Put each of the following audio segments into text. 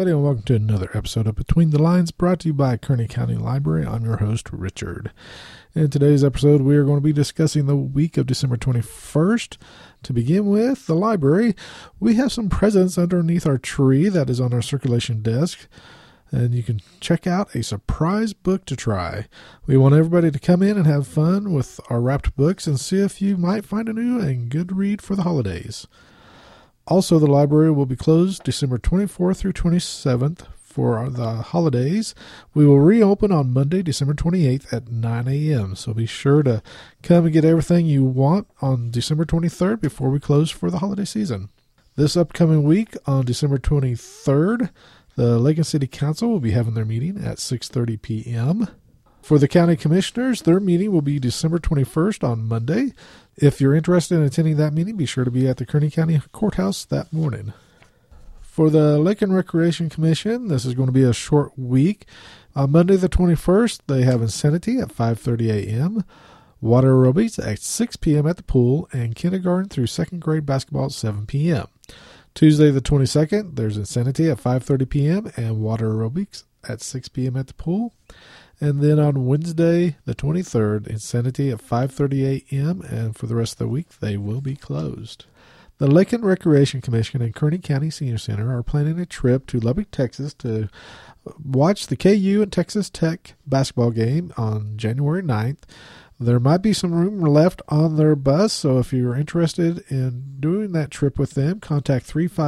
everybody, and welcome to another episode of Between the Lines, brought to you by Kearney County Library. I'm your host, Richard. In today's episode, we are going to be discussing the week of December 21st. To begin with, the library, we have some presents underneath our tree that is on our circulation desk, and you can check out a surprise book to try. We want everybody to come in and have fun with our wrapped books and see if you might find a new and good read for the holidays. Also, the library will be closed December 24th through 27th for the holidays. We will reopen on Monday, December 28th at 9 a.m. So be sure to come and get everything you want on December 23rd before we close for the holiday season. This upcoming week on December 23rd, the Lincoln City Council will be having their meeting at 6:30 p.m. For the county commissioners, their meeting will be December 21st on Monday. If you're interested in attending that meeting, be sure to be at the Kearney County Courthouse that morning. For the Lincoln Recreation Commission, this is going to be a short week. On Monday the 21st, they have Insanity at 5:30 a.m., water aerobics at 6 p.m. at the pool, and kindergarten through second grade basketball at 7 p.m. Tuesday the 22nd, there's Insanity at 5:30 p.m. and water aerobics at 6 p.m. at the pool. And then on Wednesday, the 23rd, Insanity at 5:30 a.m., and for the rest of the week, they will be closed. The Lincoln Recreation Commission and Kearney County Senior Center are planning a trip to Lubbock, Texas to watch the KU and Texas Tech basketball game on January 9th. There might be some room left on their bus, so if you're interested in doing that trip with them, contact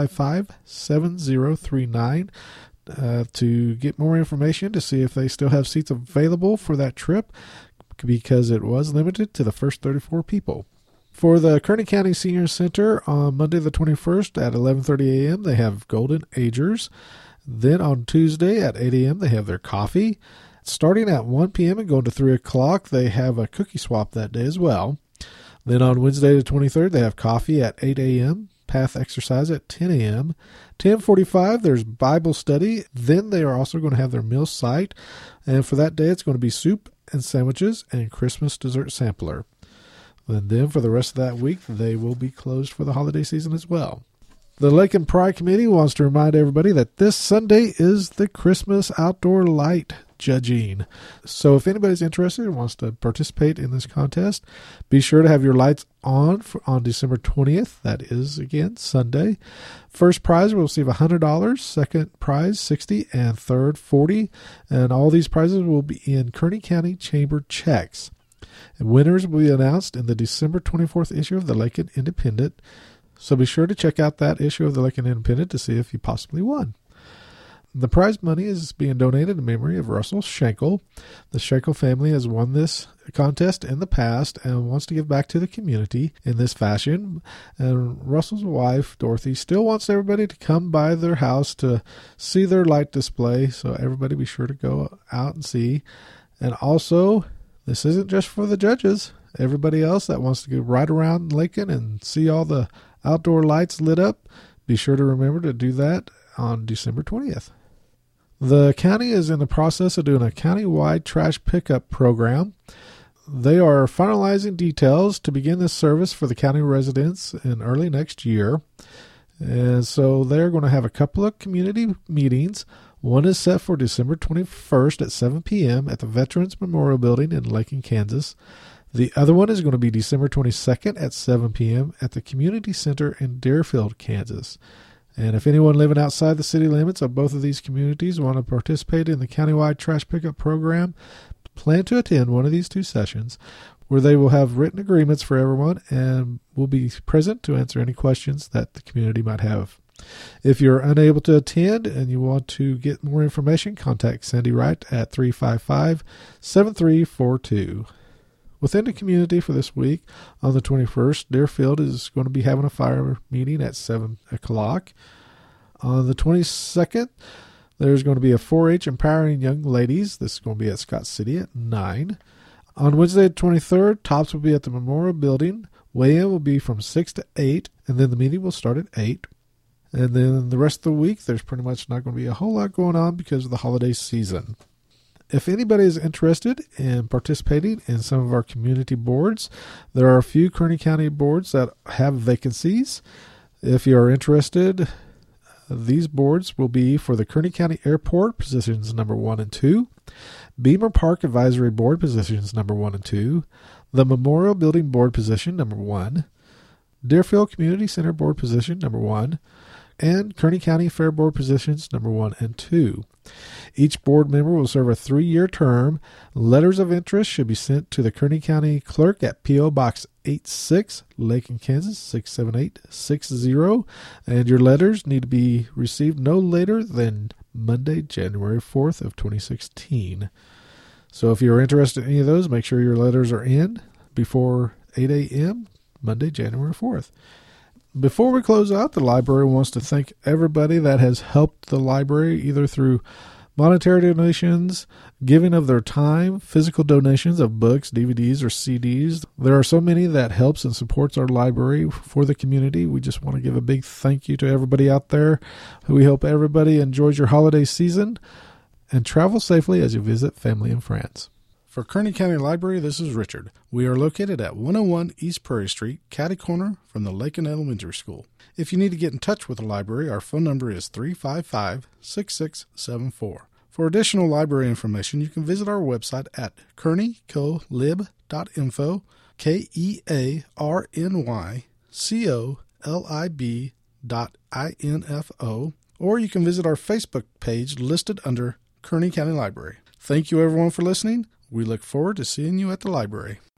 355-7039. To get more information to see if they still have seats available for that trip, because it was limited to the first 34 people. For the Kearney County Senior Center on Monday the 21st at 11:30 a.m. they have Golden Agers. Then on Tuesday at 8 a.m. they have their coffee. Starting at 1 p.m. and going to 3 o'clock, they have a cookie swap that day as well. Then on Wednesday the 23rd they have coffee at 8 a.m. Path exercise at 10 a.m. 10:45, there's Bible study. Then they are also going to have their meal site. And for that day, it's going to be soup and sandwiches and Christmas dessert sampler. And then for the rest of that week, they will be closed for the holiday season as well. The Lincoln Pride Committee wants to remind everybody that this Sunday is the Christmas outdoor light judging. So if anybody's interested and wants to participate in this contest, be sure to have your lights on December 20th. That is, again, Sunday. First prize will receive $100, second prize $60, and third $40. And all these prizes will be in Kearney County Chamber checks. And winners will be announced in the December 24th issue of the Lincoln Independent. So be sure to check out that issue of the Lincoln Independent to see if you possibly won. The prize money is being donated in memory of Russell Schenkel. The Schenkel family has won this contest in the past and wants to give back to the community in this fashion. And Russell's wife, Dorothy, still wants everybody to come by their house to see their light display. So everybody be sure to go out and see. And also, this isn't just for the judges. Everybody else that wants to go right around Lincoln and see all the outdoor lights lit up, be sure to remember to do that on December 20th. The county is in the process of doing a county-wide trash pickup program. They are finalizing details to begin this service for the county residents in early next year. And so they're going to have a couple of community meetings. One is set for December 21st at 7 p.m. at the Veterans Memorial Building in Lincoln, Kansas. The other one is going to be December 22nd at 7 p.m. at the Community Center in Deerfield, Kansas. And if anyone living outside the city limits of both of these communities want to participate in the countywide trash pickup program, plan to attend one of these two sessions where they will have written agreements for everyone and will be present to answer any questions that the community might have. If you're unable to attend and you want to get more information, contact Sandy Wright at 355-7342. Within the community for this week, on the 21st, Deerfield is going to be having a fire meeting at 7 o'clock. On the 22nd, there's going to be a 4-H Empowering Young Ladies. This is going to be at Scott City at 9. On Wednesday, the 23rd, Tops will be at the Memorial Building. Weigh-in will be from 6 to 8, and then the meeting will start at 8. And then the rest of the week, there's pretty much not going to be a whole lot going on because of the holiday season. If anybody is interested in participating in some of our community boards, there are a few Kearney County boards that have vacancies. If you are interested, These boards will be for the Kearney County Airport, positions number 1 and 2, Beamer Park Advisory Board, positions number 1 and 2, the Memorial Building Board, position number 1, Deerfield Community Center Board, position number 1, and Kearney County Fair Board, positions number 1 and 2. Each board member will serve a 3-year term. Letters of interest should be sent to the Kearney County Clerk at P.O. Box 86, Lakin, Kansas 67860, and your letters need to be received no later than Monday, January 4th of 2016. So if you're interested in any of those, make sure your letters are in before 8 a.m. Monday, January 4th. Before we close out, the library wants to thank everybody that has helped the library either through monetary donations, giving of their time, physical donations of books, DVDs, or CDs. There are so many that helps and supports our library for the community. We just want to give a big thank you to everybody out there. We hope everybody enjoys your holiday season and travel safely as you visit family and friends. For Kearney County Library, this is Richard. We are located at 101 East Prairie Street, catty corner from the Lakin Elementary School. If you need to get in touch with the library, our phone number is 355-6674. For additional library information, you can visit our website at kearneycolib.info, kearneycolib.info, or you can visit our Facebook page listed under Kearney County Library. Thank you everyone for listening. We look forward to seeing you at the library.